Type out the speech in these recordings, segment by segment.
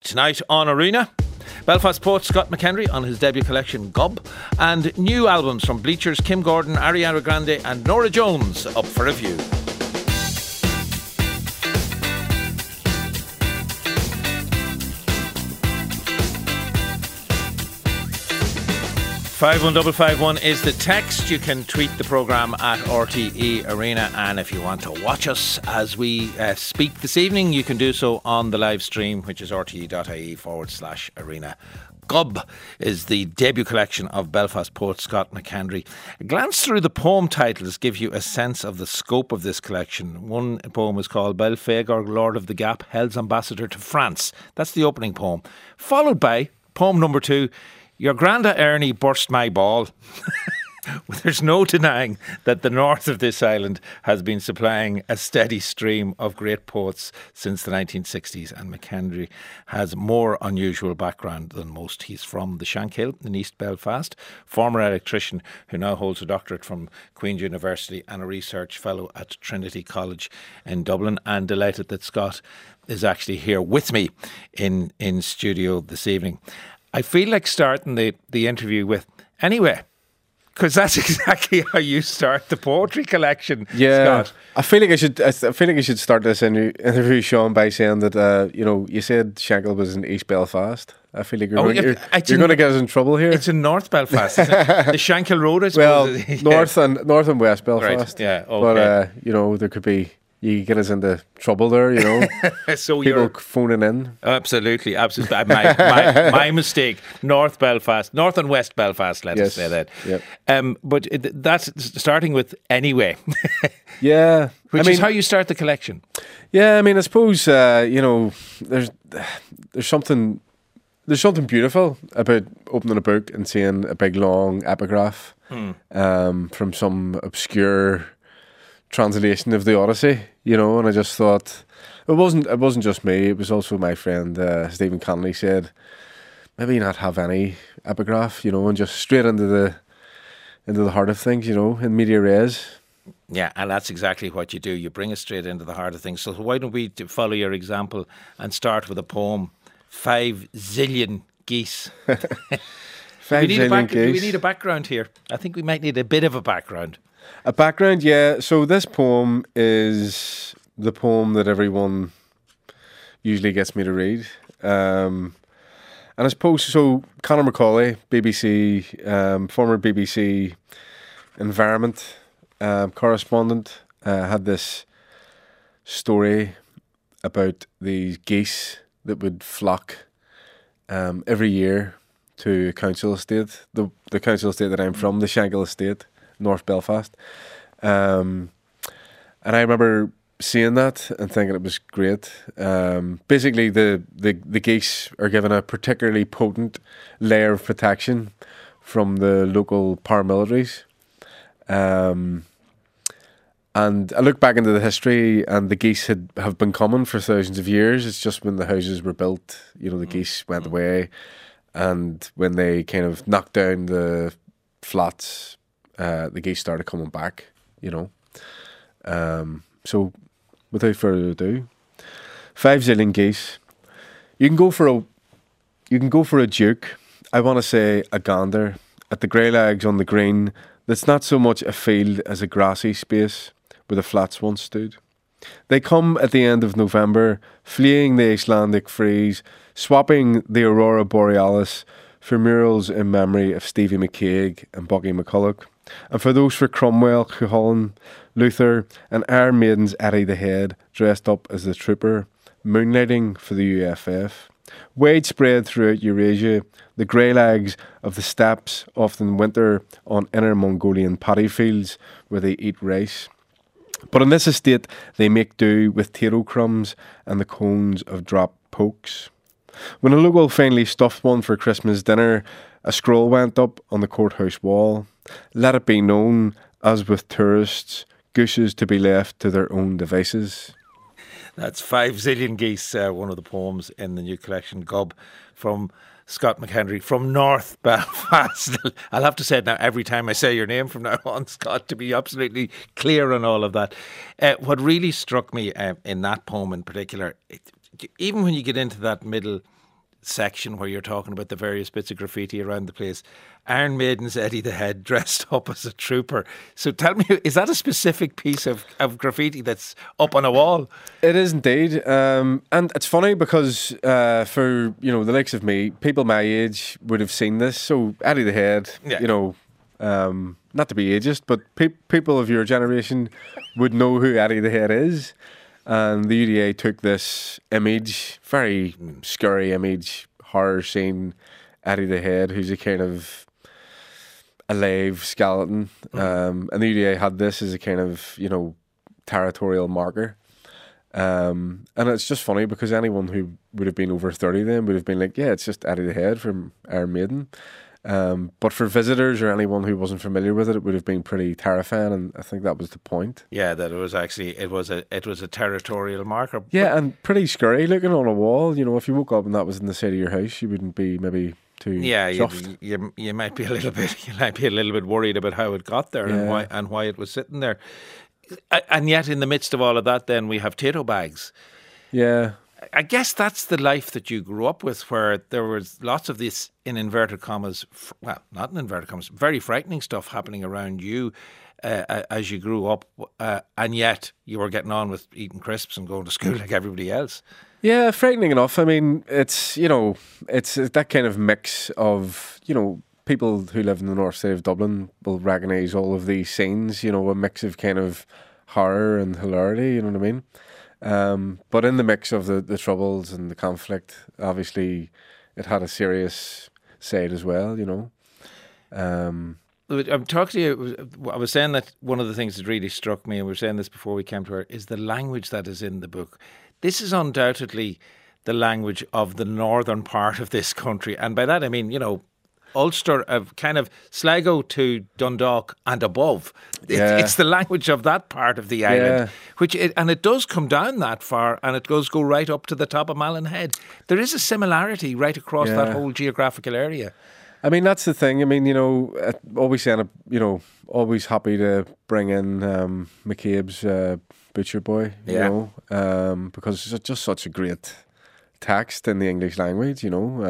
Tonight on Arena, Belfast poet Scott McHenry on his debut collection Gob, and new albums from Bleachers, Kim Gordon, Ariana Grande and Norah Jones up for review. 51551 is the text. You can tweet the programme at RTE Arena, and if you want to watch us as we speak this evening, you can do so on the live stream, which is rte.ie/arena. Gob is the debut collection of Belfast poet Scott McHenry. A glance through the poem titles give you a sense of the scope of this collection. One poem is called Belphegor, Lord of the Gap, Hell's Ambassador to France. That's the opening poem. Followed by poem number 2, Your Granda Ernie Burst My Ball. There's no denying that the north of this island has been supplying a steady stream of great poets since the 1960s, and McHenry has more unusual background than most. He's from the Shankill in East Belfast, former electrician who now holds a doctorate from Queen's University and a research fellow at Trinity College in Dublin, and delighted that Scott is actually here with me in studio this evening. I feel like starting the interview with, anyway, because that's exactly how you start the poetry collection, Scott. I feel like I should start this interview, Sean, by saying that you said Shankill was in East Belfast. I feel like you're going to get us in trouble here. It's in North Belfast, isn't it? The Shankill Road, I suppose. Well, North and West Belfast. Right. Yeah. Okay. But there could be. You get us into trouble there, So people phoning in. Absolutely. My mistake. North Belfast, North and West Belfast. Let us say that. Yep. But that's starting with anyway. Yeah, which is how you start the collection. Yeah, I mean, I suppose there's something beautiful about opening a book and seeing a big long epigraph from some obscure translation of the Odyssey, and I just thought it wasn't just me, it was also my friend Stephen Connolly said maybe not have any epigraph, and just straight into the heart of things, in media res. Yeah, and that's exactly what you do. You bring it straight into the heart of things. So why don't we follow your example and start with a poem, 5 zillion geese. 5 zillion geese. Do we need a background here? I think we might need a bit of a background. A background, yeah. So this poem is the poem that everyone usually gets me to read. And I suppose, so Conor Macaulay, BBC, former BBC environment correspondent, had this story about these geese that would flock every year to a council estate, the council estate that I'm from, the Shankill estate, North Belfast, and I remember seeing that and thinking it was great. Basically, the geese are given a particularly potent layer of protection from the local paramilitaries. And I look back into the history, and the geese have been coming for thousands of years. It's just when the houses were built, the geese went away, and when they kind of knocked down the flats, the geese started coming back, So, without further ado, 5 zillion geese. You can go for a duke. I want to say a gander at the grey legs on the green. That's not so much a field as a grassy space where the flats once stood. They come at the end of November, fleeing the Icelandic freeze, swapping the Aurora Borealis for murals in memory of Stevie McCaig and Boggy McCulloch, and for those for Cromwell, Cuchulainn, Luther, and Iron Maiden's Eddie the Head, dressed up as the trooper, moonlighting for the UFF. Widespread throughout Eurasia, the grey legs of the steppes often winter on inner Mongolian paddy fields where they eat rice. But on this estate, they make do with taro crumbs and the cones of drop pokes. When a local finally stuffed one for Christmas dinner, a scroll went up on the courthouse wall. Let it be known, as with tourists, gooses to be left to their own devices. That's 5 zillion geese, one of the poems in the new collection, Gob, from Scott McHenry from North Belfast. I'll have to say it now every time I say your name from now on, Scott, to be absolutely clear on all of that. What really struck me in that poem in particular, even when you get into that middle section where you're talking about the various bits of graffiti around the place. Iron Maiden's Eddie the Head dressed up as a trooper. So tell me, is that a specific piece of graffiti that's up on a wall? It is indeed, and it's funny because for the likes of me, people my age would have seen this. So Eddie the Head, not to be ageist, but people of your generation would know who Eddie the Head is. And the UDA took this image, very scary image, horror scene, Eddie the Head, who's a kind of alive skeleton. And the UDA had this as a kind of, territorial marker. And it's just funny because anyone who would have been over 30 then would have been like, yeah, it's just Eddie the Head from Iron Maiden. But for visitors or anyone who wasn't familiar with it, it would have been pretty terrifying, and I think that was the point. Yeah, that it was a territorial marker. Yeah, and pretty scary looking on a wall. If you woke up and that was in the side of your house, you wouldn't be maybe too chuffed. You might be a little bit worried about how it got there and why it was sitting there. And yet, in the midst of all of that, then we have Tato bags. Yeah. I guess that's the life that you grew up with, where there was lots of this, in inverted commas, well, not in inverted commas, very frightening stuff happening around you as you grew up, and yet you were getting on with eating crisps and going to school like everybody else. Yeah, frightening enough. I mean, it's that kind of mix of, people who live in the north side of Dublin will recognise all of these scenes, a mix of kind of horror and hilarity, you know what I mean? But in the mix of the troubles and the conflict, obviously it had a serious side as well, I'm talking to you, I was saying that one of the things that really struck me, and we were saying this before we came to her, is the language that is in the book. This is undoubtedly the language of the northern part of this country. And by that I mean, Ulster, of kind of Sligo to Dundalk and above. It's the language of that part of the island, and it does come down that far, and it does go right up to the top of Malin Head. There is a similarity right across that whole geographical area. I mean, that's the thing. I mean, always saying, always happy to bring in McCabe's Butcher Boy, because it's just such a great text in the English language,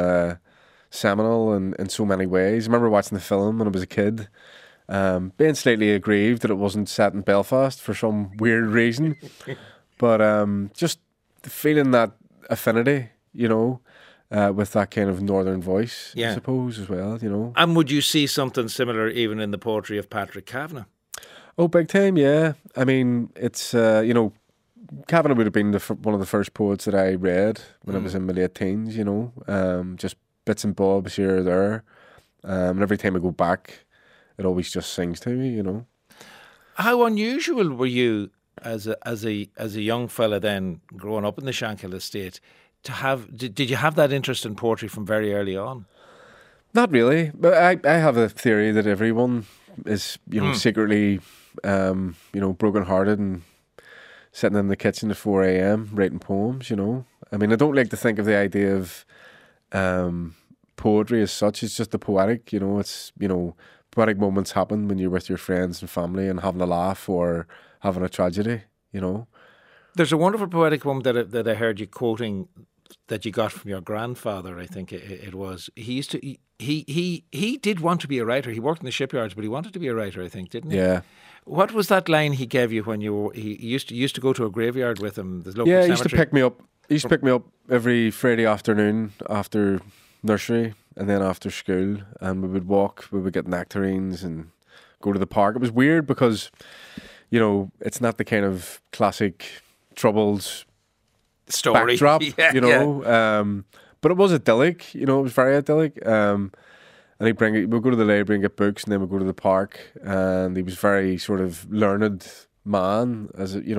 seminal in so many ways. I remember watching the film when I was a kid, being slightly aggrieved that it wasn't set in Belfast for some weird reason, but just feeling that affinity, with that kind of northern voice, I suppose, as well, And would you see something similar even in the poetry of Patrick Kavanagh? Oh, big time, yeah. I mean, it's, Kavanagh would have been one of the first poets that I read when I was in my late teens, just bits and bobs here or there. And every time I go back, it always just sings to me, How unusual were you as a young fella then, growing up in the Shankill estate, to have? Did you have that interest in poetry from very early on? Not really, but I have a theory that everyone is, secretly, broken-hearted and sitting in the kitchen at 4 a.m. writing poems. I mean, I don't like to think of the idea of poetry as such. It's just the poetic, it's, poetic moments happen when you're with your friends and family and having a laugh or having a tragedy, There's a wonderful poetic poem that I heard you quoting that you got from your grandfather, I think it was. He used to, he did want to be a writer. He worked in the shipyards, but he wanted to be a writer, I think, didn't he? Yeah. What was that line he gave you when he used to go to a graveyard with him? The local cemetery? He used to pick me up. He used to pick me up every Friday afternoon after nursery and then after school, and we would walk. We would get nectarines and go to the park. It was weird because, it's not the kind of classic Troubles story backdrop, but it was idyllic. It was very idyllic. And we'd go to the library and get books, and then we'd go to the park. And he was very sort of learned man,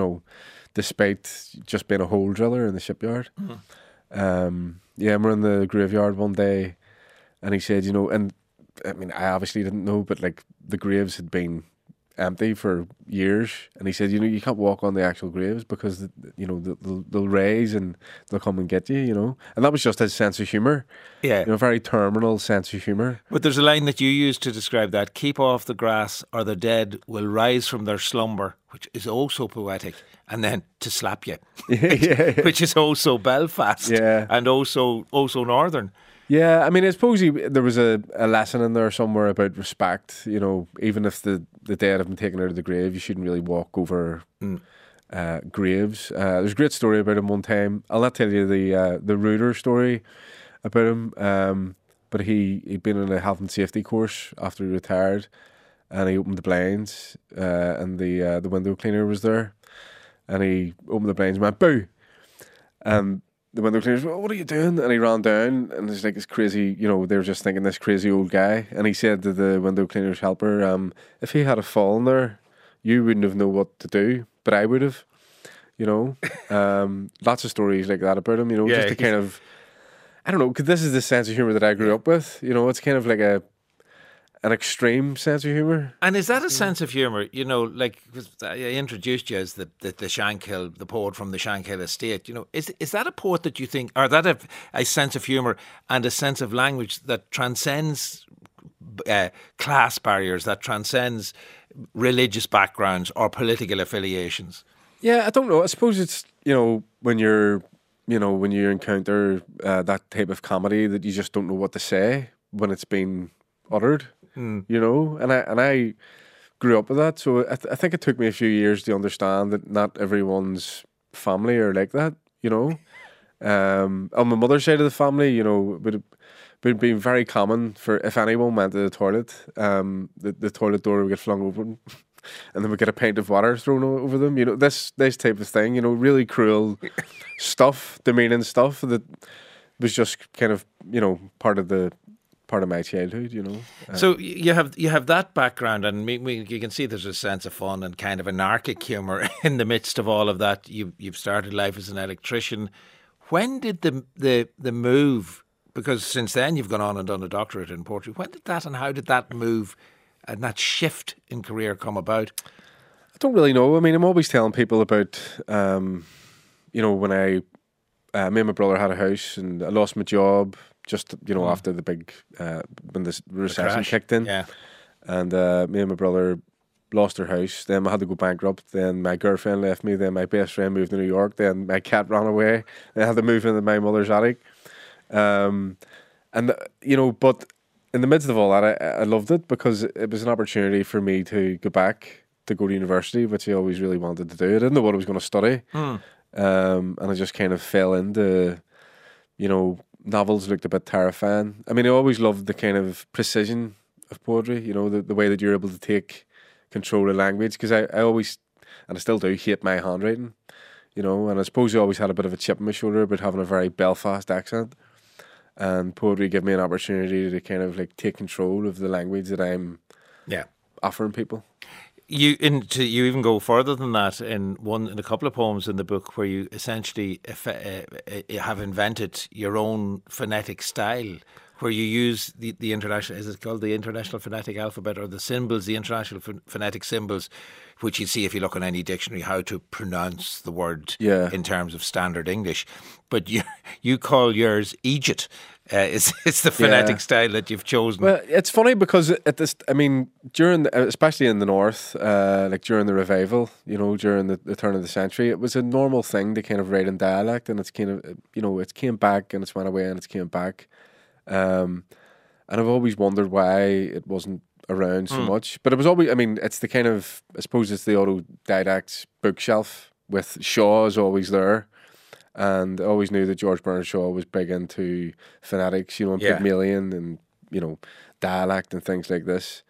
despite just being a hole driller in the shipyard. And we're in the graveyard one day, and he said, and I mean, I obviously didn't know, but like the graves had been empty for years, and he said, you can't walk on the actual graves because they'll raise and they'll come and get you, and that was just his sense of humour. Very terminal sense of humour. But there's a line that you used to describe that: keep off the grass or the dead will rise from their slumber which is also poetic, and then To Slap You, Yeah. which is also Belfast, Yeah. and also northern. Yeah, I mean, I suppose there was a lesson in there somewhere about respect. You know, even if the dead have been taken out of the grave, you shouldn't really walk over graves. There's a great story about him one time. I'll not tell you the Reuter story about him, but he'd been in a health and safety course after he retired, and he opened the blinds, and the window cleaner was there, and he opened the blinds and went, "Boo!" And the window cleaner's, "Well, what are you doing?" And he ran down, and there's like this crazy, they were just thinking this crazy old guy. And he said to the window cleaner's helper, "If he had a fallen there, you wouldn't have known what to do, but I would have." Lots of stories like that about him. Yeah, just to kind of, I don't know, because this is the sense of humor that I grew up with. It's kind of like an extreme sense of humour. And is that a sense of humour? Like 'cause I introduced you as the Shankill, the poet from the Shankill estate. Is that a poet that you think, or that a sense of humour and a sense of language that transcends class barriers, that transcends religious backgrounds or political affiliations? Yeah, I don't know. I suppose it's when you encounter that type of comedy that you just don't know what to say when it's been uttered. And I grew up with that, so I think it took me a few years to understand that not everyone's family are like that. On my mother's side of the family, it would have been very common for if anyone went to the toilet, the toilet door would get flung open, and then we get a pint of water thrown over them. This type of thing. Really cruel stuff, demeaning stuff that was just kind of part of my childhood. So you have that background, and you can see there's a sense of fun and kind of anarchic humour in the midst of all of that. You've started life as an electrician. When did the move? Because since then you've gone on and done a doctorate in poetry. When did that and how did that move and that shift in career come about? I don't really know. I mean, I'm always telling people about when me and my brother had a house and I lost my job. Just after the big when the recession kicked in, yeah, and me and my brother lost our house. Then I had to go bankrupt. Then my girlfriend left me. Then my best friend moved to New York. Then my cat ran away. Then I had to move into my mother's attic. But in the midst of all that, I loved it because it was an opportunity for me to go back to go to university, which I always really wanted to do. I didn't know what I was going to study, and I just kind of fell into novels looked a bit terrifying. I mean, I always loved the kind of precision of poetry, the way that you're able to take control of language, because I always, and I still do, hate my handwriting, and I suppose I always had a bit of a chip on my shoulder about having a very Belfast accent, and poetry gave me an opportunity to kind of like take control of the language that I'm offering people. You even go further than that in a couple of poems in the book where you essentially have invented your own phonetic style, where you use the international, is it called the International Phonetic Alphabet, or the symbols, the international phonetic symbols, which you see if you look on any dictionary how to pronounce the word in terms of standard English. But you call yours Egypt. It's the phonetic style that you've chosen. Well, it's funny because especially in the north, like during the revival, during the turn of the century, it was a normal thing to kind of write in dialect, and it's kind of it came back and it's went away and it's came back, and I've always wondered why it wasn't around so much. But it was always, it's the kind of, I suppose it's the autodidact bookshelf with Shaw is always there. And I always knew that George Bernard Shaw was big into phonetics, and Pygmalion and, dialect and things like this.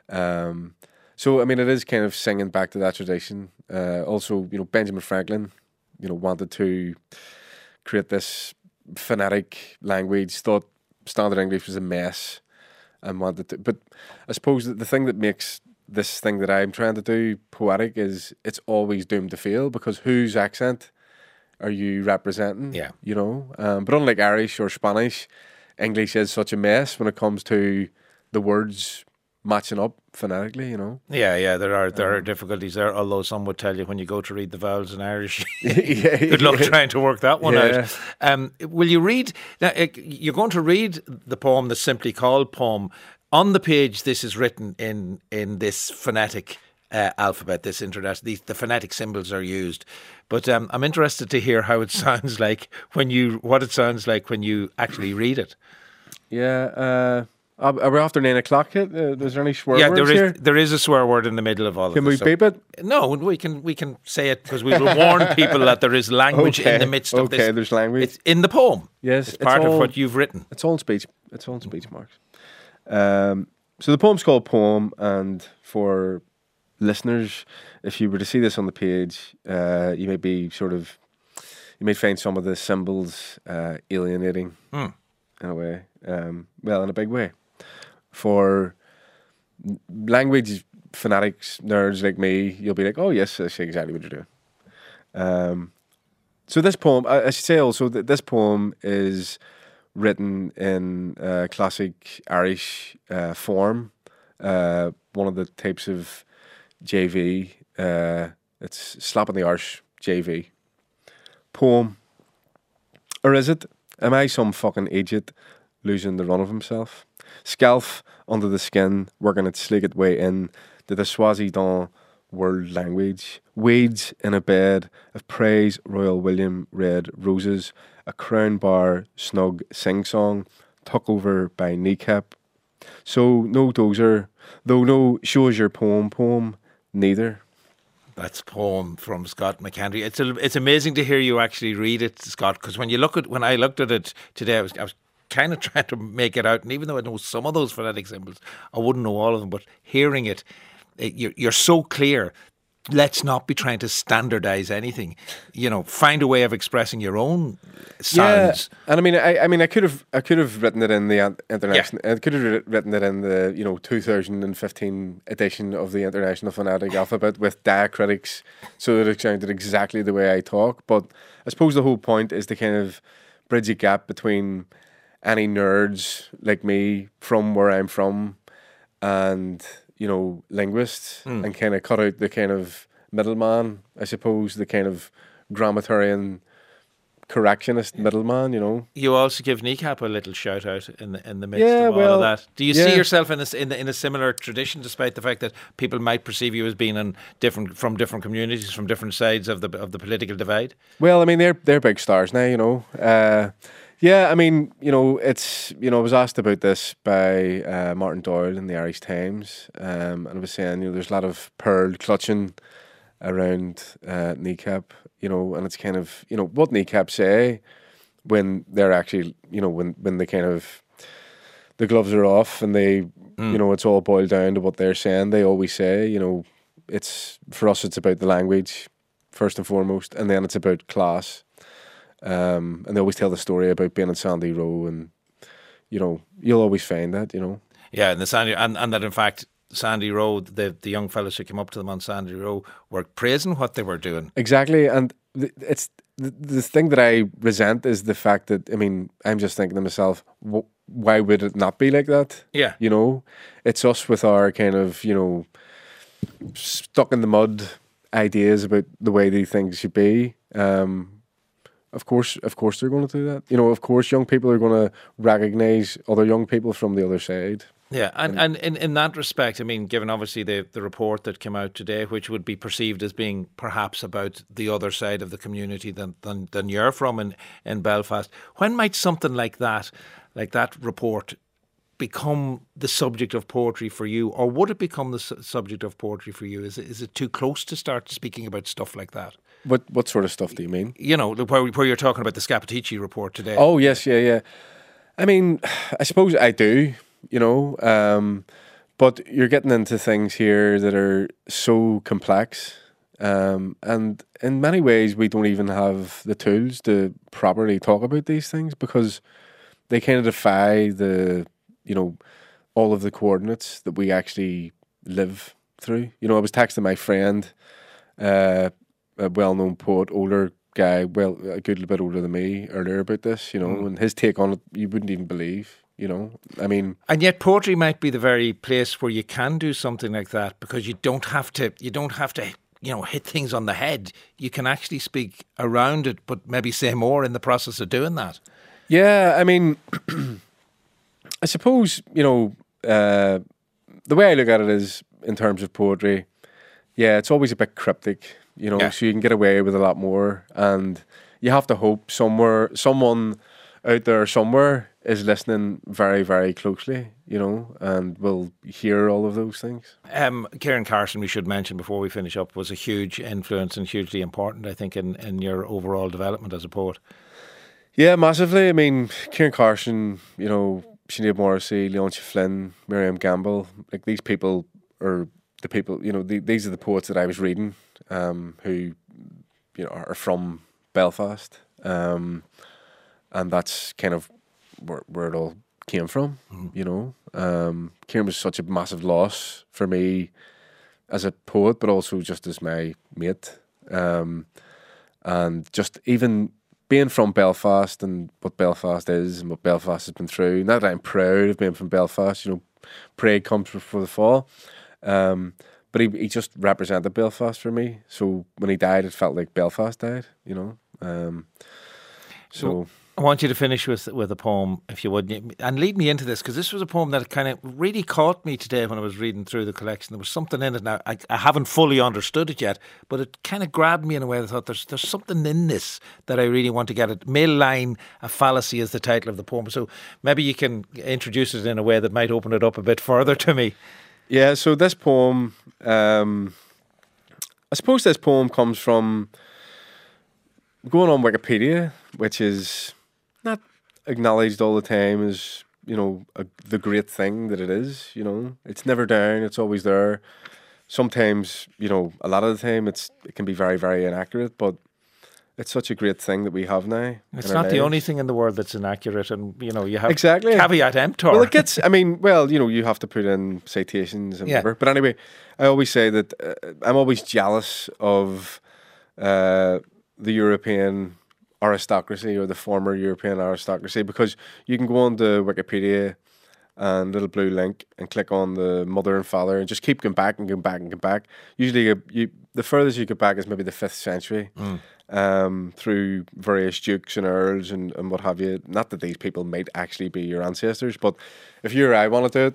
So, it is kind of singing back to that tradition. Also, Benjamin Franklin, wanted to create this phonetic language, thought standard English was a mess and wanted to. But I suppose that the thing that makes this thing that I'm trying to do poetic is it's always doomed to fail, because whose accent are you representing? Yeah. But unlike Irish or Spanish, English is such a mess when it comes to the words matching up phonetically, Yeah, there are difficulties there, although some would tell you when you go to read the vowels in Irish, good luck trying to work that one out. Will you read, now, you're going to read the poem that's simply called Poem. On the page, this is written in this phonetic alphabet, this the phonetic symbols are used. But I'm interested to hear how it sounds like what it sounds like when you actually read it. Yeah. Are we after 9 o'clock yet? Is there any swear Yeah, words here? there is a swear word in the middle of all of Can this. we beep it? No, we can say it because we will warn people that there is language in the midst of this. Okay, there's language. It's in the poem. Yes, it's part of what you've written. It's all in speech. It's all in speech marks. So the poem's called Poem, and for listeners, if you were to see this on the page, you may find some of the symbols alienating in a way. Well, in a big way. For language fanatics, nerds like me, you'll be like, oh yes, I see exactly what you're doing. So this poem, I should say also that this poem is written in classic Irish form, one of the types of JV. It's slap on the arse JV. Poem. Or is it? Am I some fucking idiot losing the run of himself? Scalf under the skin, working its sligged way in to the Swaziland world language. Weeds in a bed of praise Royal William red roses, a crown bar snug sing-song, tuck over by kneecap. So no dozer, though no shows your poem, neither. That's a poem from Scott McHenry. It's amazing to hear you actually read it, Scott, because when I looked at it today, I was kind of trying to make it out, and even though I know some of those phonetic symbols, I wouldn't know all of them, but hearing it, you're so clear. Let's not be trying to standardise anything. Find a way of expressing your own sounds. Yeah, and I could have written it in the international. Yeah. I could have written it in the 2015 edition of the International Phonetic Alphabet with diacritics, so that it sounded exactly the way I talk. But I suppose the whole point is to kind of bridge a gap between any nerds like me from where I'm from and linguists, and kind of cut out the kind of middleman, I suppose, the kind of grammarian correctionist middleman, You also give Kneecap a little shout out in the midst of all of that. Do you see yourself in a similar tradition, despite the fact that people might perceive you as being from different communities, from different sides of the political divide? Well, they're big stars now, Yeah, it's I was asked about this by Martin Doyle in the Irish Times, and I was saying, there's a lot of pearl clutching around Kneecap, and it's kind of, what Kneecap say when they're actually, when they kind of, the gloves are off and they, it's all boiled down to what they're saying. They always say, it's, for us, it's about the language first and foremost, and then it's about class. And they always tell the story about being in Sandy Row, and you'll always find that, Yeah, and the Sandy, and that in fact Sandy Row, the young fellas who came up to them on Sandy Row were praising what they were doing. Exactly, and it's the thing that I resent is the fact that I'm just thinking to myself, why would it not be like that? Yeah, it's us with our kind of stuck in the mud ideas about the way these things should be. Of course they're going to do that. Of course young people are going to recognise other young people from the other side. Yeah, and in that respect, given obviously the report that came out today, which would be perceived as being perhaps about the other side of the community than you're from in Belfast, when might something like that report become the subject of poetry for you, or would it become the subject of poetry for you? Is it too close to start speaking about stuff like that? What sort of stuff do you mean? Where you're talking about the Scappaticci report today. Oh yes, yeah. I suppose I do. But you're getting into things here that are so complex, and in many ways we don't even have the tools to properly talk about these things because they kind of defy the all of the coordinates that we actually live through. I was texting my friend, a well-known poet, older guy, a good bit older than me, earlier about this, and his take on it, you wouldn't even believe, And yet poetry might be the very place where you can do something like that because you don't have to, hit things on the head. You can actually speak around it, but maybe say more in the process of doing that. Yeah, I suppose, the way I look at it is in terms of poetry, yeah, it's always a bit cryptic, you know, Yeah. so you can get away with a lot more. And you have to hope someone out there somewhere is listening very, very closely, you know, and will hear all of those things. Kieran Carson, we should mention before we finish up, was a huge influence and hugely important, I think, in your overall development as a poet. Yeah, massively. I mean, Kieran Carson, you know, Sinead Morrissey, Leontia Flynn, Miriam Gamble, like these people are the people, you know, these are the poets that I was reading, who, you know, are from Belfast. And that's kind of where it all came from, you know. Kieran was such a massive loss for me as a poet, but also just as my mate. And just even being from Belfast and what Belfast is and what Belfast has been through. Not that I'm proud of being from Belfast, you know, parade comes before the fall. But he just represented Belfast for me. So when he died, it felt like Belfast died, you know. So I want you to finish with a poem, if you would, and lead me into this, because this was a poem that kind of really caught me today when I was reading through the collection. There was something in it. Now, I haven't fully understood it yet, but it kind of grabbed me in a way that I thought there's something in this that I really want to get at. Male line, a fallacy is the title of the poem. So maybe you can introduce it in a way that might open it up a bit further to me. Yeah, so this poem, I suppose this poem comes from going on Wikipedia, which is not acknowledged all the time as, you know, the great thing that it is, you know. It's never down, it's always there. Sometimes, you know, a lot of the time it can be very, very inaccurate, but it's such a great thing that we have now. It's not the only thing in the world that's inaccurate, and, you know, you have exactly caveat emptor. Well, it gets, I mean, well, you know, you have to put in citations and whatever. But anyway, I always say that I'm always jealous of the European aristocracy or the former European aristocracy, because you can go on to Wikipedia and little blue link and click on the mother and father and just keep going back and going back and going back. Usually the furthest you get back is maybe the 5th century, through various dukes and earls and what have you. Not that these people might actually be your ancestors, but if you or I want to do it,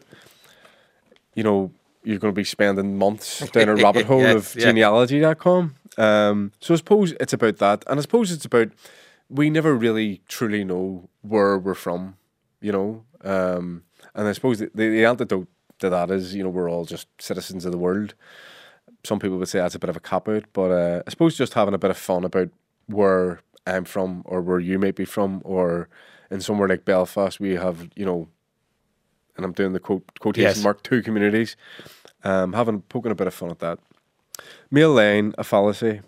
you know, you're going to be spending months down a rabbit hole of genealogy.com. So I suppose it's about that. And I suppose it's about, we never really truly know where we're from, you know. And I suppose the antidote to that is, you know, we're all just citizens of the world. Some people would say that's a bit of a cop-out, but I suppose just having a bit of fun about where I'm from or where you might be from, or in somewhere like Belfast, we have, you know, and I'm doing the quotation mark, 2 communities, poking a bit of fun at that. Male line, a fallacy.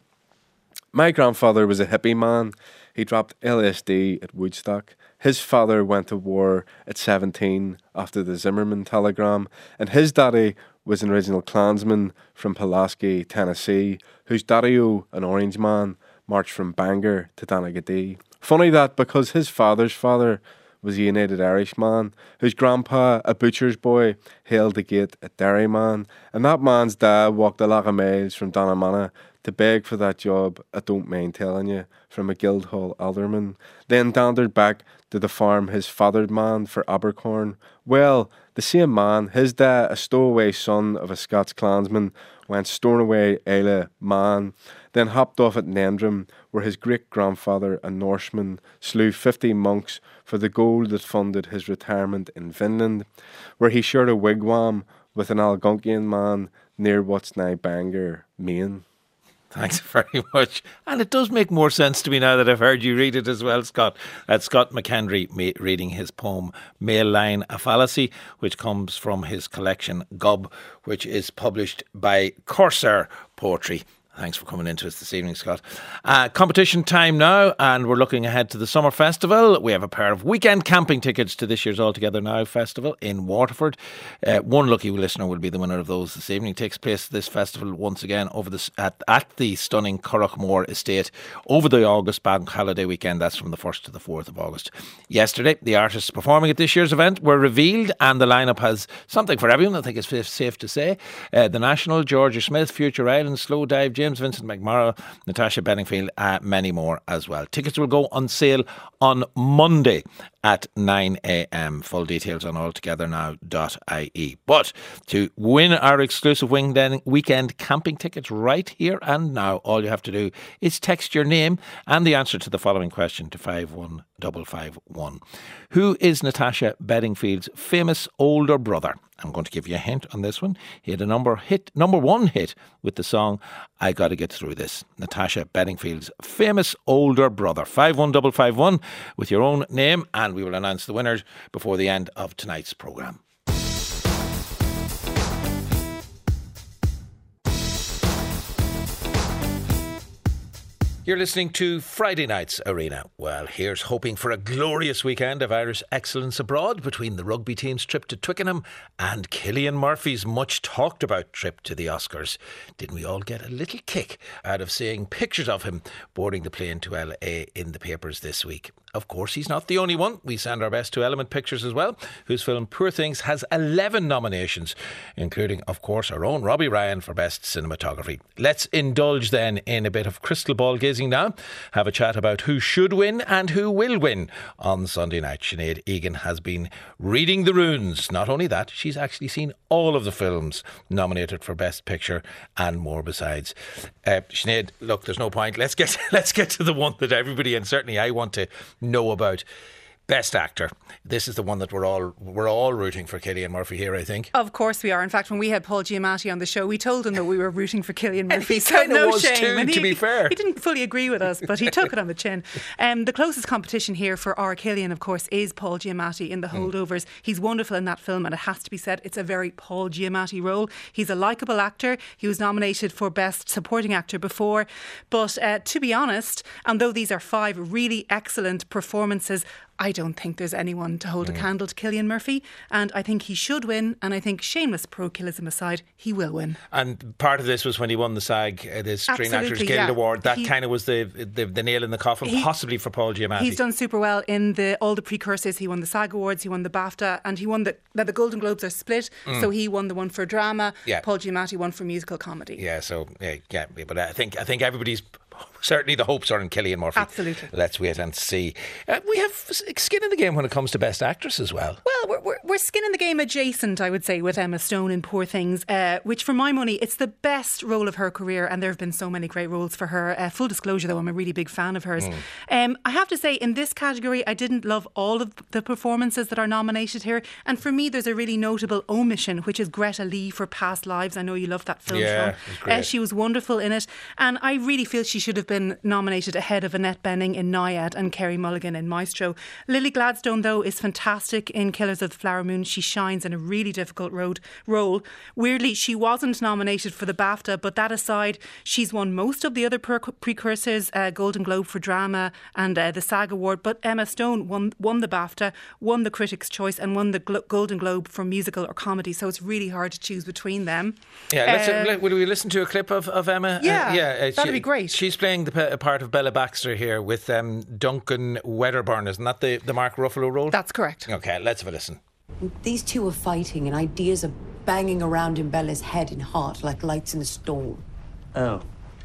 My grandfather was a hippie man. He dropped LSD at Woodstock. His father went to war at 17 after the Zimmerman telegram, and his daddy was an original Klansman from Pulaski, Tennessee, whose daddy-o, an orange man, marched from Bangor to Donaghadee. Funny that, because his father's father was a United Irishman, whose grandpa, a butcher's boy, held the gate at Derryman, and that man's dad walked a lot of miles from Donamana to beg for that job, I don't mind telling you, from a Guildhall alderman, then dandered back to the farm his fathered man for Abercorn. Well, the same man, his dad, a stowaway son of a Scots clansman, went storing away Islay Man, then hopped off at Nendrum, where his great-grandfather, a Norseman, slew 50 monks for the gold that funded his retirement in Vinland, where he shared a wigwam with an Algonquian man near what's now Bangor, Maine. Thanks very much. And it does make more sense to me now that I've heard you read it as well, Scott. That's Scott McHenry reading his poem, Male Line, a Fallacy, which comes from his collection, Gob, which is published by Corsair Poetry. Thanks for coming into us this evening, Scott. Competition time now, and we're looking ahead to the Summer Festival. We have a pair of weekend camping tickets to this year's All Together Now Festival in Waterford. One lucky listener will be the winner of those this evening. It takes place this festival once again over at the stunning Currachmore Estate over the August bank holiday weekend. That's from the 1st to the 4th of August. Yesterday, the artists performing at this year's event were revealed, and the lineup has something for everyone, I think it's safe to say. The National, Georgia Smith, Future Island, Slow Dive Gym, James Vincent McMorrow, Natasha Bedingfield, many more as well. Tickets will go on sale on Monday at 9 a.m. Full details on altogethernow.ie. But to win our exclusive weekend camping tickets right here and now, all you have to do is text your name and the answer to the following question to 51551. Who is Natasha Bedingfield's famous older brother? I'm going to give you a hint on this one. He had a number one hit with the song I Gotta Get Through This. Natasha Bedingfield's famous older brother. 51551 with your own name, and we will announce the winners before the end of tonight's programme. You're listening to Friday Night's Arena. Well, here's hoping for a glorious weekend of Irish excellence abroad between the rugby team's trip to Twickenham and Cillian Murphy's much talked about trip to the Oscars. Didn't we all get a little kick out of seeing pictures of him boarding the plane to LA in the papers this week? Of course, he's not the only one. We send our best to Element Pictures as well, whose film Poor Things has 11 nominations, including, of course, our own Robbie Ryan for Best Cinematography. Let's indulge then in a bit of crystal ball gazing now. Have a chat about who should win and who will win on Sunday night. Sinead Egan has been reading the runes. Not only that, she's actually seen all of the films nominated for Best Picture and more besides. Sinead, look, there's no point. Let's get to the one that everybody, and certainly I want to know about. Best Actor. This is the one that we're all rooting for Cillian Murphy here, I think. Of course we are. In fact, when we had Paul Giamatti on the show, we told him that we were rooting for Cillian Murphy. And he kind of was shame. too, and to be fair. He didn't fully agree with us, but he took it on the chin. The closest competition here for our Cillian, of course, is Paul Giamatti in The Holdovers. He's wonderful in that film, and it has to be said, it's a very Paul Giamatti role. He's a likeable actor. He was nominated for Best Supporting Actor before. But to be honest, and though these are 5 really excellent performances, I don't think there's anyone to hold a candle to Cillian Murphy, and I think he should win, and I think shameless parochialism aside, he will win. And part of this was when he won the SAG, the Screen Actors Guild Award. That kind of was the nail in the coffin, possibly for Paul Giamatti. He's done super well in all the precursors. He won the SAG Awards, he won the BAFTA, and he won the Golden Globes are split, so he won the one for drama. Yeah. Paul Giamatti won for musical comedy. Yeah, so but I think everybody's. Certainly the hopes are in Cillian Murphy. Absolutely. Let's wait and see. We have skin in the game when it comes to Best Actress as well. Well, we're skin in the game adjacent, I would say, with Emma Stone in Poor Things, which for my money, it's the best role of her career, and there have been so many great roles for her. Full disclosure though, I'm a really big fan of hers. I have to say, in this category, I didn't love all of the performances that are nominated here, and for me there's a really notable omission, which is Greta Lee for Past Lives. I know you love that film. Yeah, great. She was wonderful in it, and I really feel she should have been nominated ahead of Annette Bening in Naiad and Kerry Mulligan in Maestro. Lily Gladstone, though, is fantastic in Killers of the Flower Moon. She shines in a really difficult role. Weirdly, she wasn't nominated for the BAFTA, but that aside, she's won most of the other precursors, Golden Globe for drama and the SAG Award. But Emma Stone won the BAFTA, won the Critics' Choice, and won the Golden Globe for musical or comedy. So it's really hard to choose between them. Yeah, will we listen to a clip of Emma? Yeah, that'd be great. She's playing the part of Bella Baxter here with Duncan Wedderburn. Isn't that the Mark Ruffalo role? That's correct. Okay, let's have a listen. These two are fighting and ideas are banging around in Bella's head and heart like lights in a storm. Oh.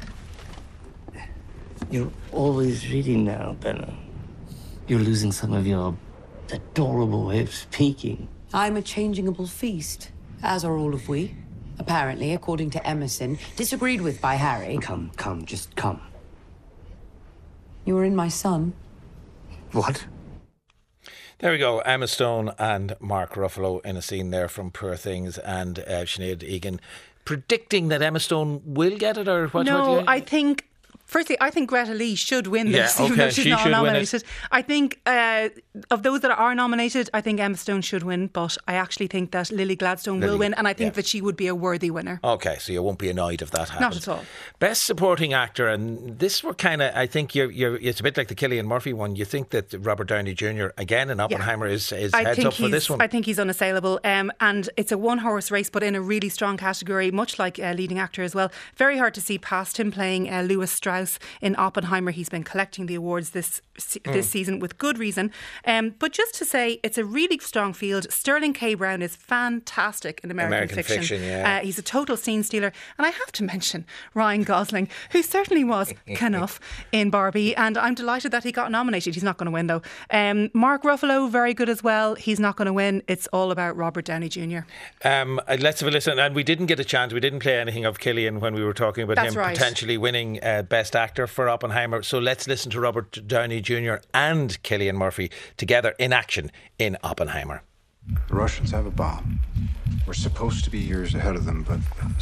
You're always reading now, Bella. You're losing some of your adorable way of speaking. I'm a changeable feast, as are all of we. Apparently, according to Emerson, disagreed with by Harry. Come, just come. You were in my son. What? There we go. Emma Stone and Mark Ruffalo in a scene there from Poor Things, and Sinead Egan predicting that Emma Stone will get it, or what? No, I think Firstly, I think Greta Lee should win this, even though she's not nominated. I think of those that are nominated, I think Emma Stone should win, but I actually think that Lily Gladstone will win, and I think that she would be a worthy winner. Okay, so you won't be annoyed if that happens. Not at all. Best Supporting Actor, and this were kind of, I think it's a bit like the Cillian Murphy one. You think that Robert Downey Jr. again in Oppenheimer is heads up for this one? I think he's unassailable, and it's a one-horse race, but in a really strong category, much like leading actor as well. Very hard to see past him playing Lewis Strauss Strauss in Oppenheimer. He's been collecting the awards this season with good reason. But just to say, it's a really strong field. Sterling K. Brown is fantastic in American Fiction. Yeah. He's a total scene stealer. And I have to mention Ryan Gosling, who certainly was Kenough in Barbie. And I'm delighted that he got nominated. He's not going to win, though. Mark Ruffalo, very good as well. He's not going to win. It's all about Robert Downey Jr. Let's have a listen. And we didn't get a chance. We didn't play anything of Cillian when we were talking about That's him right. potentially winning Best Actor for Oppenheimer. So let's listen to Robert Downey Jr. and Cillian Murphy together in action in Oppenheimer. The Russians have a bomb. We're supposed to be years ahead of them, but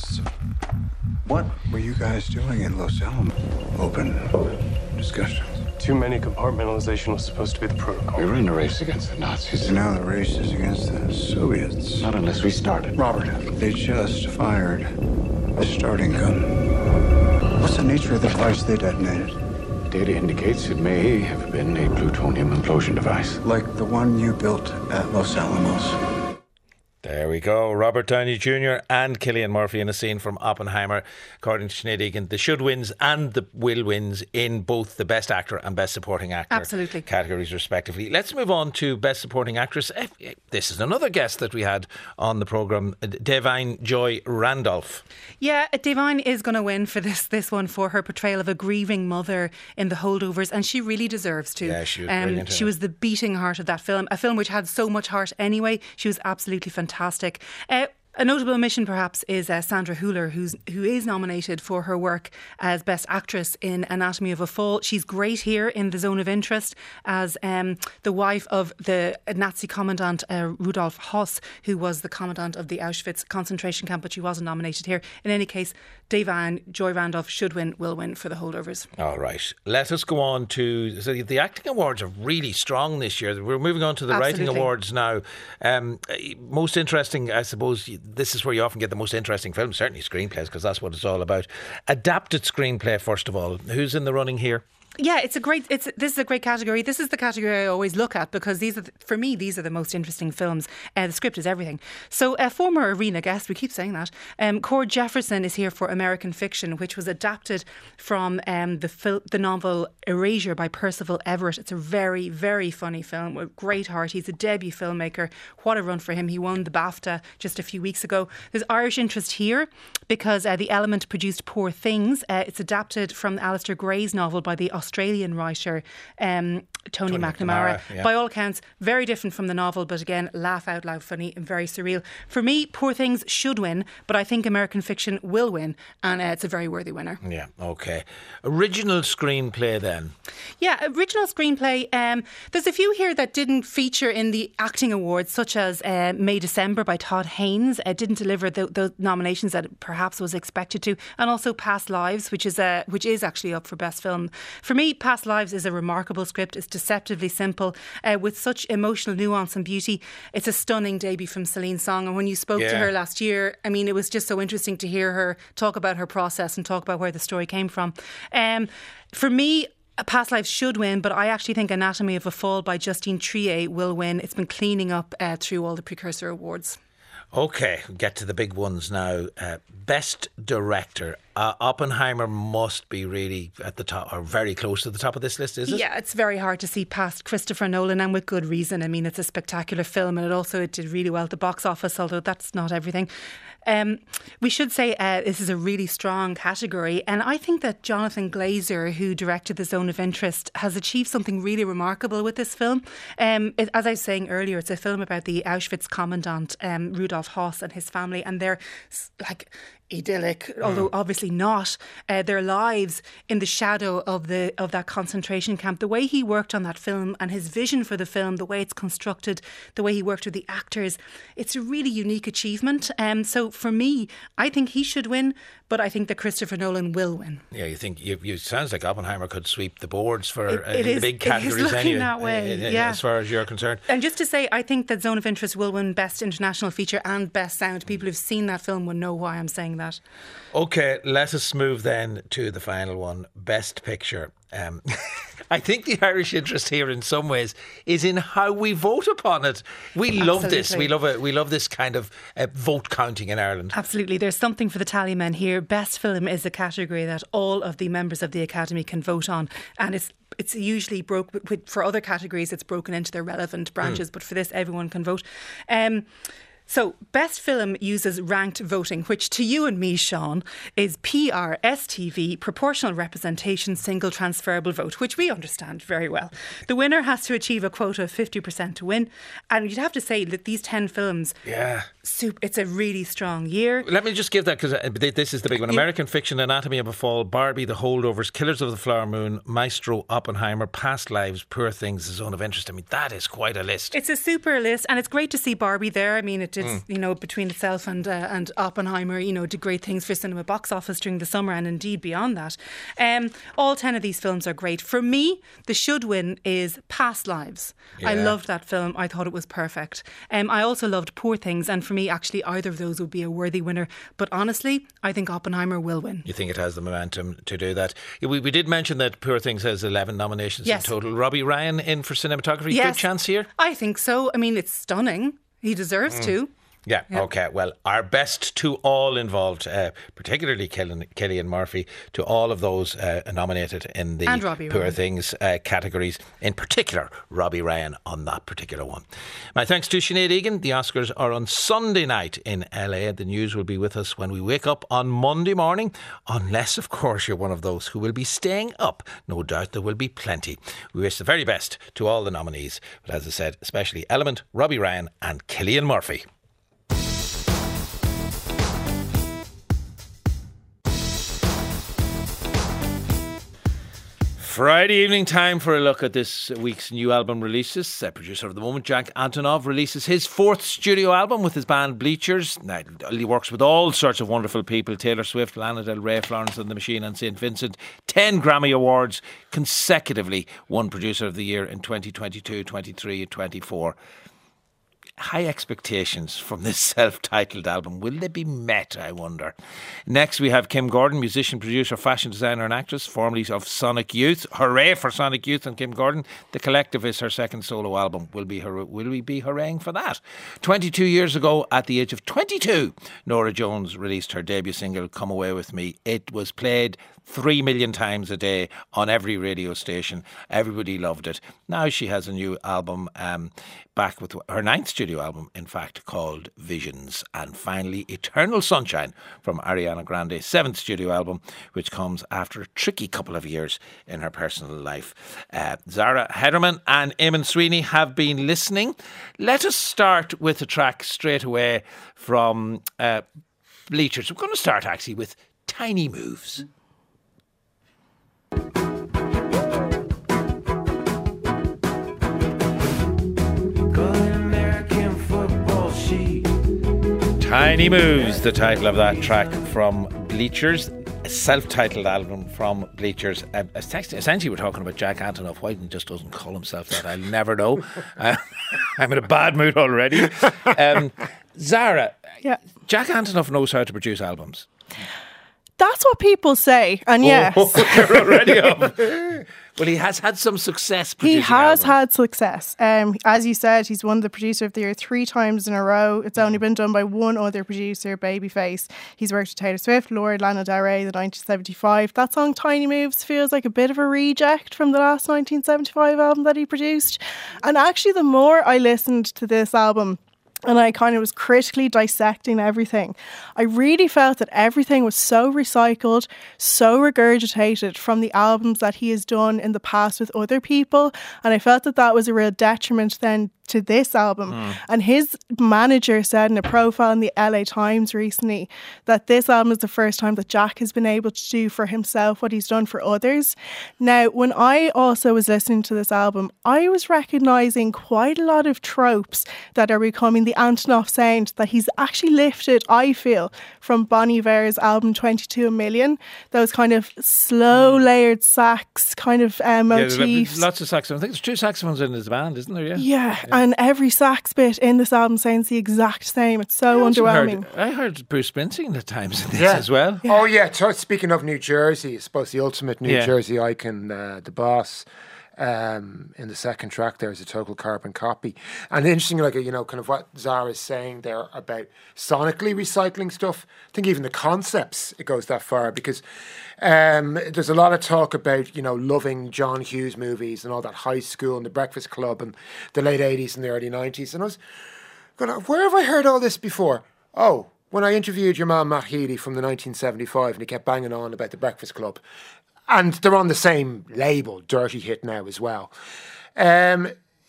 what were you guys doing in Los Alamos? Open discussions. Too many compartmentalization was supposed to be the protocol. We were in a race against the Nazis. And now the race is against the Soviets. Not unless we started. Robert, they just fired a starting gun. What's the nature of the device they detonated? Data indicates it may have been a plutonium implosion device. Like the one you built at Los Alamos. There we go. Robert Downey Jr. and Cillian Murphy in a scene from Oppenheimer. According to Sinead Egan, the should wins and the will wins in both the Best Actor and Best Supporting Actor Absolutely. categories respectively. Let's move on to Best Supporting Actress. This is another guest that we had on the programme, Devine Joy Randolph. Yeah, Devine is going to win for this one for her portrayal of a grieving mother in The Holdovers, and she really deserves to. Yeah, she was brilliant. She was the beating heart of that film, a film which had so much heart anyway. She was absolutely fantastic. A notable omission, perhaps, is Sandra Hüller, who is nominated for her work as Best Actress in Anatomy of a Fall. She's great here in The Zone of Interest as the wife of the Nazi commandant Rudolf Höss, who was the commandant of the Auschwitz concentration camp, but she wasn't nominated here. In any case, Devine Joy Randolph should win, will win for The Holdovers. All right. Let us go on to... So the acting awards are really strong this year. We're moving on to the Absolutely. writing awards now. Most interesting, I suppose... This is where you often get the most interesting films, certainly screenplays, because that's what it's all about. Adapted screenplay, first of all. Who's in the running here? Yeah, this is a great category. This is the category I always look at because for me these are the most interesting films. The script is everything. So a former Arena guest, we keep saying that, Cord Jefferson is here for American Fiction, which was adapted from the novel Erasure by Percival Everett. It's a very, very funny film with great heart. He's a debut filmmaker. What a run for him. He won the BAFTA just a few weeks ago. There's Irish interest here because The Element produced Poor Things. It's adapted from Alistair Gray's novel by the Australian writer Tony McNamara. Yeah. By all accounts, very different from the novel, but again, laugh out loud funny and very surreal. For me, Poor Things should win, but I think American Fiction will win, and it's a very worthy winner. Yeah, okay. Original screenplay then? Yeah, original screenplay. There's a few here that didn't feature in the acting awards, such as May December by Todd Haynes. Didn't deliver the nominations that it perhaps was expected to, and also Past Lives, which is actually up for Best Film. For me, Past Lives is a remarkable script. It's deceptively simple with such emotional nuance and beauty. It's a stunning debut from Celine Song, and when you spoke to her last year, I mean, it was just so interesting to hear her talk about her process and talk about where the story came from. For me, Past Lives should win, but I actually think Anatomy of a Fall by Justine Triet will win. It's been cleaning up through all the precursor awards. Okay, we'll get to the big ones now. Best Director. Oppenheimer must be really at the top, or very close to the top of this list, is it? Yeah, it's very hard to see past Christopher Nolan, and with good reason. I mean, it's a spectacular film, and it did really well at the box office, although that's not everything. We should say this is a really strong category, and I think that Jonathan Glazer, who directed The Zone of Interest, has achieved something really remarkable with this film. As I was saying earlier, it's a film about the Auschwitz commandant Rudolf Höss and his family, and they're like idyllic, although obviously not, their lives in the shadow of that concentration camp. The way he worked on that film and his vision for the film, the way it's constructed, the way he worked with the actors, it's a really unique achievement. So for me, I think he should win, but I think that Christopher Nolan will win. Yeah, you think you sounds like Oppenheimer could sweep the boards for the big categories anyway. It is looking that way, as far as you're concerned. And just to say, I think that Zone of Interest will win Best International Feature and Best Sound. People who've seen that film will know why I'm saying that. Okay, let us move then to the final one, Best Picture. I think the Irish interest here in some ways is in how we vote upon it. We love this. We love it. We love this kind of vote counting in Ireland. Absolutely. There's something for the tally men here. Best film is a category that all of the members of the Academy can vote on, and it's usually for other categories it's broken into their relevant branches, but for this everyone can vote. So, best film uses ranked voting, which to you and me, Sean, is PRSTV, proportional representation, single transferable vote, which we understand very well. The winner has to achieve a quota of 50% to win. And you'd have to say that these 10 films, it's a really strong year. Let me just give that, because this is the big one. American Fiction, Anatomy of a Fall, Barbie, The Holdovers, Killers of the Flower Moon, Maestro, Oppenheimer, Past Lives, Poor Things, The Zone of Interest. I mean, that is quite a list. It's a super list, and it's great to see Barbie there. I mean, it did, between itself and Oppenheimer, did great things for cinema box office during the summer and indeed beyond that. All 10 of these films are great. For me, the should win is Past Lives. Yeah. I loved that film. I thought it was perfect. I also loved Poor Things, and for me, actually, either of those would be a worthy winner. But honestly, I think Oppenheimer will win. You think it has the momentum to do that? We did mention that Poor Things has 11 nominations in total. Robbie Ryan in for cinematography. Good chance here? I think so. I mean, it's stunning. He deserves to. Yeah, okay. Well, our best to all involved, particularly Cillian Murphy, to all of those nominated in the Poor Things categories, in particular Robbie Ryan on that particular one. My thanks to Sinead Egan. The Oscars are on Sunday night in LA. The news will be with us when we wake up on Monday morning, unless, of course, you're one of those who will be staying up. No doubt there will be plenty. We wish the very best to all the nominees, but as I said, especially Element, Robbie Ryan and Cillian Murphy. Friday evening time for a look at this week's new album releases. Producer of the moment, Jack Antonoff, releases his 4th studio album with his band Bleachers. Now, he works with all sorts of wonderful people: Taylor Swift, Lana Del Rey, Florence and the Machine and St. Vincent. 10 Grammy Awards consecutively. Won Producer of the Year in 2022, 23 and 24. High expectations from this self-titled album. Will they be met, I wonder? Next we have Kim Gordon, musician, producer, fashion designer and actress, formerly of Sonic Youth. Hooray for Sonic Youth and Kim Gordon. The Collective is her second solo album. Will we be hurraying for that? 22 years ago, at the age of 22, Norah Jones released her debut single, Come Away With Me. It was played 3 million times a day on every radio station. Everybody loved it. Now she has a new album, back with her 9th studio album, in fact, called Visions. And finally, Eternal Sunshine from Ariana Grande's 7th studio album, which comes after a tricky couple of years in her personal life. Zara Hederman and Eamon Sweeney have been listening. Let us start with a track straight away from Bleachers. We're going to start actually with Tiny Moves. Tiny Moves, the title of that track from Bleachers, a self-titled album from Bleachers. Essentially we're talking about Jack Antonoff. Why he just doesn't call himself that, I'll never know. I'm in a bad mood already. Zara, Jack Antonoff knows how to produce albums. That's what people say, and yes. You're already up. Well, he has had some success producing He has albums. had success. As you said, he's won the Producer of the Year 3 times in a row. It's only been done by one other producer, Babyface. He's worked with Taylor Swift, Lord, Lana Del Rey, the 1975. That song, Tiny Moves, feels like a bit of a reject from the last 1975 album that he produced. And actually, the more I listened to this album, and I kind of was critically dissecting everything, I really felt that everything was so recycled, so regurgitated from the albums that he has done in the past with other people. And I felt that that was a real detriment then to this album. And his manager said in a profile in the LA Times recently that this album is the first time that Jack has been able to do for himself what he's done for others. Now, when I also was listening to this album, I was recognising quite a lot of tropes that are becoming the Antonoff sound that he's actually lifted, I feel, from Bon Iver's album 22 A Million. Those kind of slow layered sax kind of motif. Lots of saxophones. I think there's 2 saxophones in his band, isn't there? Yeah. And every sax bit in this album sounds the exact same. It's so underwhelming. I heard Bruce Springsteen at times in this as well. Yeah. Oh, yeah. Speaking of New Jersey, I suppose the ultimate New Jersey icon, The Boss, in the second track there is a total carbon copy. And interesting, like, kind of what Zara is saying there about sonically recycling stuff. I think even the concepts, it goes that far, because there's a lot of talk about, loving John Hughes movies and all that High School and The Breakfast Club and the late 80s and the early 90s. And I was going, where have I heard all this before? Oh, when I interviewed your man Matt Healy from the 1975 and he kept banging on about The Breakfast Club. And they're on the same label, Dirty Hit now as well. I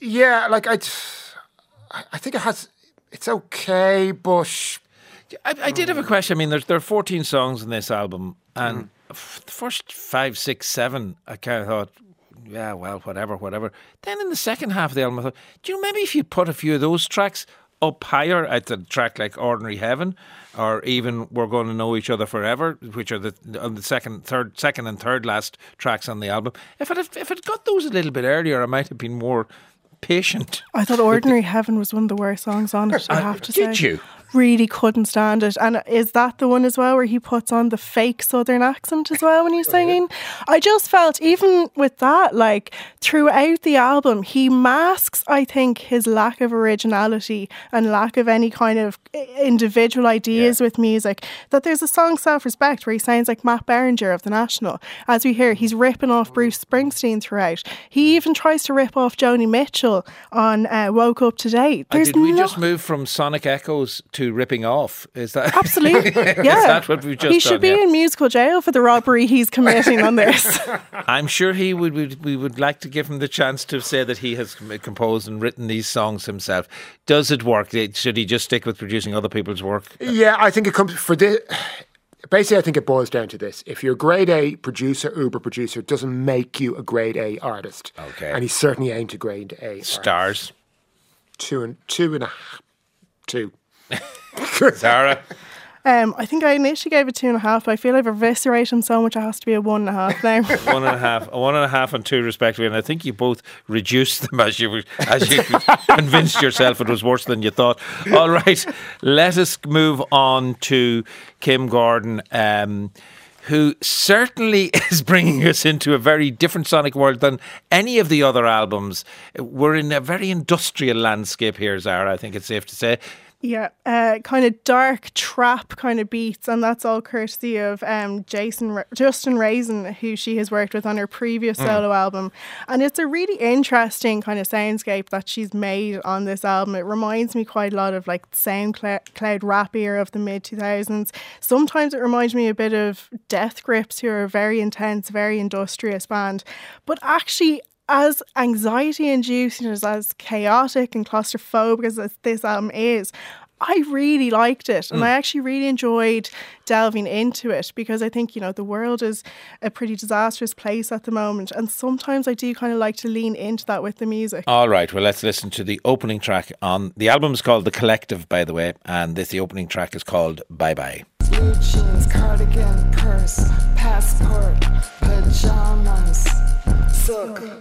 think it's okay, but... I did have a question. I mean, there are 14 songs in this album, and the first 5, 6, 7, I kind of thought, yeah, well, whatever. Then in the second half of the album, I thought, maybe if you put a few of those tracks up higher at a track like Ordinary Heaven, or even We're Going to Know Each Other Forever, which are the second and third last tracks on the album. If it got those a little bit earlier, I might have been more patient. I thought Ordinary Heaven was one of the worst songs on it, I have to say. Did you? Really couldn't stand it. And is that the one as well where he puts on the fake southern accent as well when he's singing? I just felt, even with that, like throughout the album, he masks, I think, his lack of originality and lack of any kind of individual ideas with music. That there's a song, Self-Respect, where he sounds like Matt Berringer of The National. As we hear, he's ripping off Bruce Springsteen throughout. He even tries to rip off Joni Mitchell on Woke Up Today. Did we just move from Sonic Echoes to ripping off? Is that absolutely? Yeah, is that what we've just done? He should be in musical jail for the robbery he's committing on this. I'm sure we would like to give him the chance to say that he has composed and written these songs himself. Does it work? Should he just stick with producing other people's work? Yeah, I think it comes for this. Basically, I think it boils down to this. If you're a grade A producer, Uber producer, it doesn't make you a grade A artist. Okay. And he certainly ain't a grade A Stars? Artist. Two and a half. Sarah? I think I initially gave it 2.5, but I feel I've eviscerated him so much it has to be a 1.5 now. 1.5, a 1.5 and 2 respectively, and I think you both reduced them as you convinced yourself it was worse than you thought. All right, let us move on to Kim Gordon, who certainly is bringing us into a very different sonic world than any of the other albums. We're in a very industrial landscape here, Zara, I think it's safe to say. Yeah, kind of dark trap kind of beats, and that's all courtesy of Justin Raisin, who she has worked with on her previous solo album. And it's a really interesting kind of soundscape that she's made on this album. It reminds me quite a lot of like SoundCloud rap era of the mid-2000s. Sometimes it reminds me a bit of Death Grips, who are a very intense, very industrious band. But actually, as anxiety-inducing, as chaotic and claustrophobic as this album is, I really liked it. And I actually really enjoyed delving into it, because I think, the world is a pretty disastrous place at the moment. And sometimes I do kind of like to lean into that with the music. All right, well, let's listen to the opening track on... The album is called The Collective, by the way, and the opening track is called Bye Bye. Blue jeans, cardigan, purse, passport, pajamas, sook.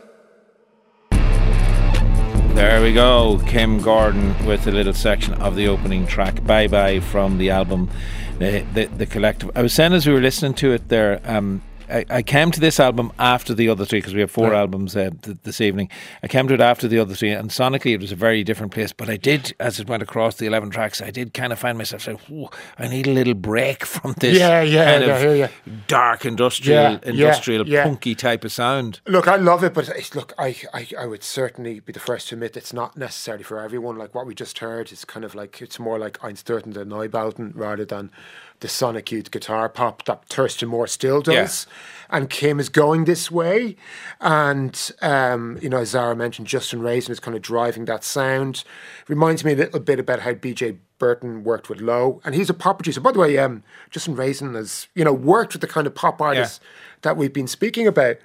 There we go, Kim Gordon with a little section of the opening track, Bye Bye, from the album The Collective. I was saying as we were listening to it there, I came to this album after the other three, because we have 4 albums this evening. I came to it after the other 3, and sonically it was a very different place. But I did, as it went across the 11 tracks, I did kind of find myself saying, I need a little break from this kind of dark industrial punky type of sound. Look, I love it, but I would certainly be the first to admit it's not necessarily for everyone. Like what we just heard is kind of like, it's more like Einstürzen der Neubauten rather than the sonic youth guitar pop that Thurston Moore still does. Yeah. And Kim is going this way. And, as Zara mentioned, Justin Raisin is kind of driving that sound. Reminds me a little bit about how BJ Burton worked with Low. And he's a pop producer. By the way, Justin Raisin has, worked with the kind of pop artists that we've been speaking about.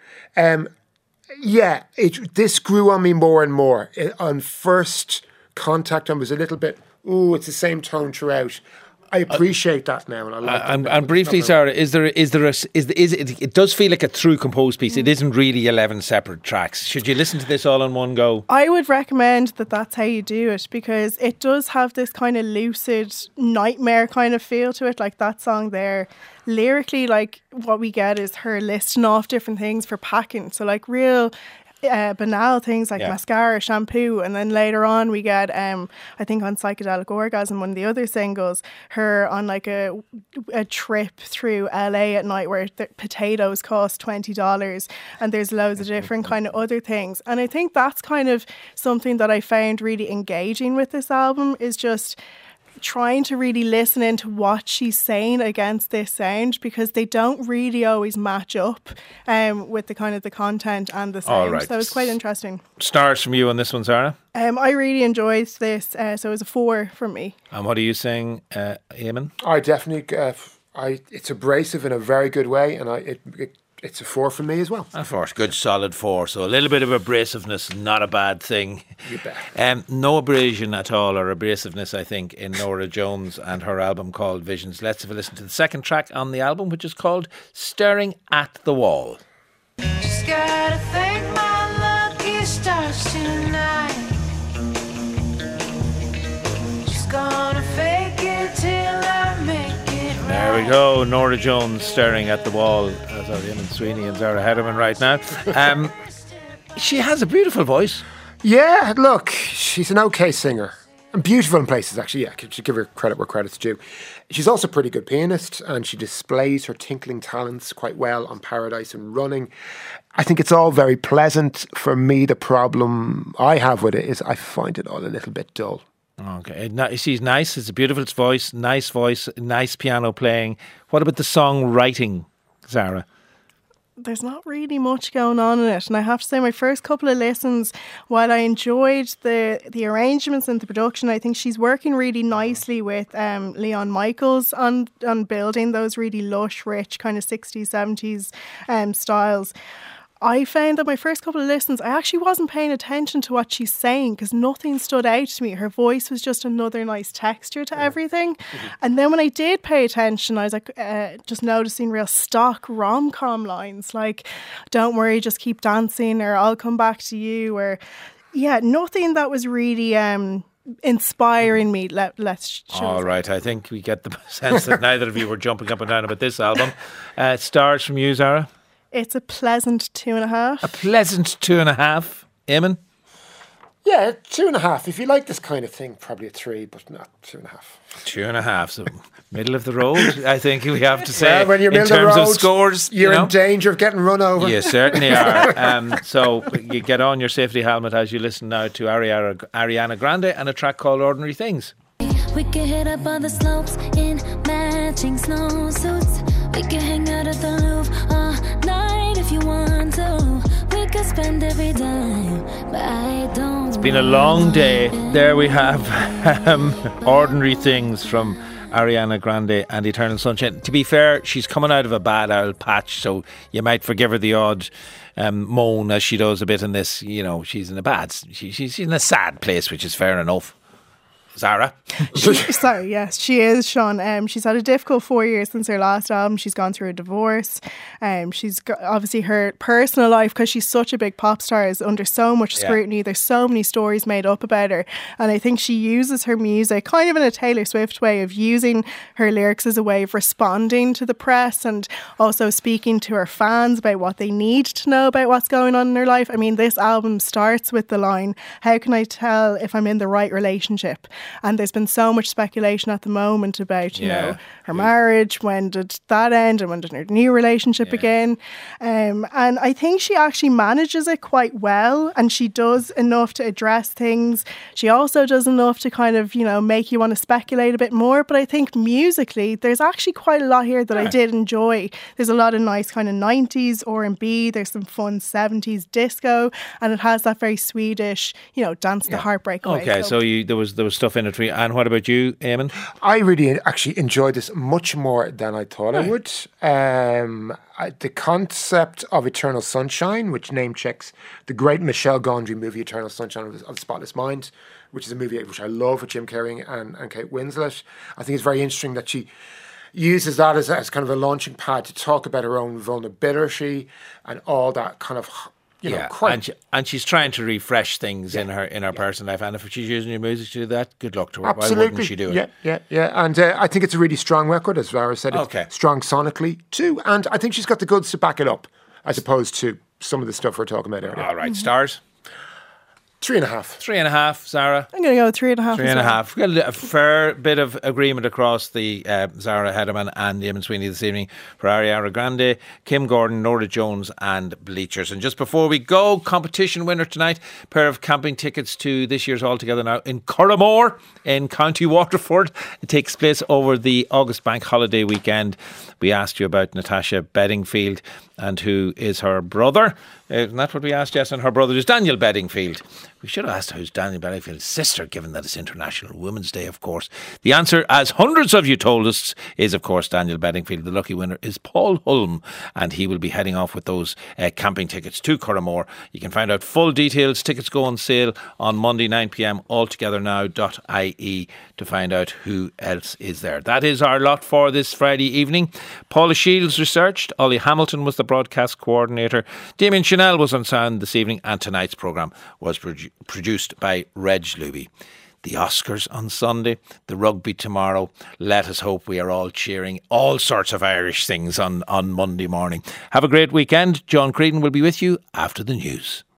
This grew on me more and more. On first contact, I was a little bit, it's the same tone throughout. I appreciate that now, and I like and briefly, Sarah, it does feel like a true composed piece. It isn't really 11 separate tracks. Should you listen to this all in one go? I would recommend that's how you do it, because it does have this kind of lucid nightmare kind of feel to it, like that song there. Lyrically, like what we get is her listing off different things for packing. So like real banal things like mascara, shampoo, and then later on we get I think on Psychedelic Orgasm, one of the other singles, her on like a trip through LA at night where the potatoes cost $20, and there's loads of different kind of other things. And I think that's kind of something that I found really engaging with this album, is just trying to really listen into what she's saying against this sound, because they don't really always match up with the kind of the content and the sound. Right. So it's quite interesting. Stars from you on this one, Sarah? I really enjoyed this, so it was a 4 from me. And what are you saying, Eamon? I definitely, it's abrasive in a very good way, and it's a 4 from me as well. A 4, good solid 4. So a little bit of abrasiveness, not a bad thing. You bet. No abrasion at all, or abrasiveness, I think, in Norah Jones and her album called Visions. Let's have a listen to the second track on the album, which is called Staring at the Wall. Just gotta thank my lucky stars tonight. Just gonna fake it till I make it right. There we go, Norah Jones staring at the wall. As are Eamon Sweeney and Zara Hederman right now. She has a beautiful voice. Yeah, look, she's an okay singer. And beautiful in places, actually. Yeah, should give her credit where credit's due. She's also a pretty good pianist, and she displays her tinkling talents quite well on Paradise and Running. I think it's all very pleasant. For me, the problem I have with it is I find it all a little bit dull. Okay, she's nice. It's a beautiful voice, nice piano playing. What about the songwriting, Zara? There's not really much going on in it, and I have to say my first couple of listens, while I enjoyed the arrangements and the production, I think she's working really nicely with Leon Michaels on building those really lush, rich kind of 60s, 70s styles. I found that my first couple of listens, I actually wasn't paying attention to what she's saying, because nothing stood out to me. Her voice was just another nice texture to everything. And then when I did pay attention, I was like just noticing real stock rom-com lines like, don't worry, just keep dancing, or I'll come back to you, or nothing that was really inspiring me. Let's show. All right, I think we get the sense that neither of you were jumping up and down about this album. Stars from you, Zara? It's a pleasant 2.5. A pleasant 2.5. Eamon? Yeah, 2.5. If you like this kind of thing, probably a 3, but not 2.5. 2.5. So middle of the road, I think we have to say. Well, when you're in middle terms of the road, of scores, you're in danger of getting run over. You certainly are. So you get on your safety helmet as you listen now to Ariana Grande and a track called Ordinary Things. We can hit up on the slopes in matching snowsuits. We can hang out at the Louvre all night if you want to. We could spend every dime, but I don't. It's been a long day. There we have Ordinary Things from Ariana Grande and Eternal Sunshine. To be fair, she's coming out of a bad old patch, so you might forgive her the odd moan, as she does a bit in this. You know, she's in she's in a sad place, which is fair enough. Zara? Sorry, yes, she is, Sean. She's had a difficult 4 years since her last album. She's gone through a divorce. She's got, obviously her personal life, because she's such a big pop star, is under so much scrutiny. There's so many stories made up about her, and I think she uses her music kind of in a Taylor Swift way of using her lyrics as a way of responding to the press and also speaking to her fans about what they need to know about what's going on in her life. I mean, this album starts with the line, "How can I tell if I'm in the right relationship?" And there's been so much speculation at the moment about, you know, her marriage. When did that end? And when did her new relationship begin? And I think she actually manages it quite well. And she does enough to address things. She also does enough to kind of, you know, make you want to speculate a bit more. But I think musically, there's actually quite a lot here that I did enjoy. There's a lot of nice kind of 90s R&B. There's some fun 70s disco. And it has that very Swedish, you know, dance the heartbreak away. Okay, so there was stuff in it for you. And what about you, Eamon? I really actually enjoyed this much more than I thought I would. The concept of Eternal Sunshine, which name checks the great Michel Gondry movie Eternal Sunshine of the Spotless Mind, which is a movie which I love with Jim Carrey and Kate Winslet. I think it's very interesting that she uses that as kind of a launching pad to talk about her own vulnerability and all that kind of, you know, quite. And she's trying to refresh things in her personal life. And if she's using your music to do that, good luck to her. Absolutely. Why wouldn't she do it? Yeah. And I think it's a really strong record, as Zara said. It's strong sonically too. And I think she's got the goods to back it up, as opposed to some of the stuff we're talking about earlier. All right, stars. 3.5. 3.5, Zara. I'm going to go 3.5. 3.5. We've got a fair bit of agreement across the Zara Hedeman and Eamon Sweeney this evening for Ariana Grande, Kim Gordon, Norah Jones and Bleachers. And just before we go, competition winner tonight, pair of camping tickets to this year's All Together Now in Curramore in County Waterford. It takes place over the August Bank Holiday weekend. We asked you about Natasha Bedingfield and who is her brother. Isn't that what we asked? Yes, and her brother is Daniel Bedingfield. We should have asked who's Daniel Bedingfield's sister, given that it's International Women's Day, of course. The answer, as hundreds of you told us, is, of course, Daniel Bedingfield. The lucky winner is Paul Hulme, and he will be heading off with those camping tickets to Curramore. You can find out full details. Tickets go on sale on Monday, 9 p.m, alltogethernow.ie to find out who else is there. That is our lot for this Friday evening. Paula Shields researched. Ollie Hamilton was the broadcast coordinator. Damien Chanel was on sound this evening, and tonight's programme was produced by Reg Luby. The Oscars on Sunday, the rugby tomorrow. Let us hope we are all cheering all sorts of Irish things on Monday morning. Have a great weekend. John Creedon will be with you after the news.